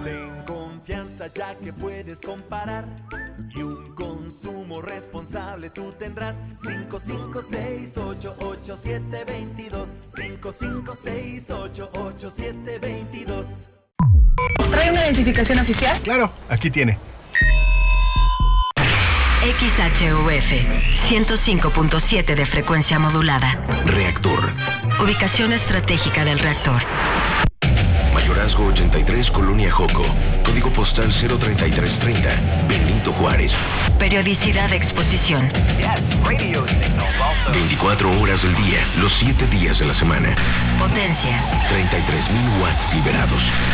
Ten confianza ya que puedes comparar y un consumo responsable tú tendrás. 556-887-22 556-887-22. ¿Trae una identificación oficial? Claro, aquí tiene. XHUF 105.7 de frecuencia modulada. Reactor. Ubicación estratégica del reactor. Mayorazgo 83, Colonia Joco. Código postal 03330. Benito Juárez. Periodicidad de exposición. 24 horas del día, los 7 días de la semana. Potencia. 33,000 watts liberados.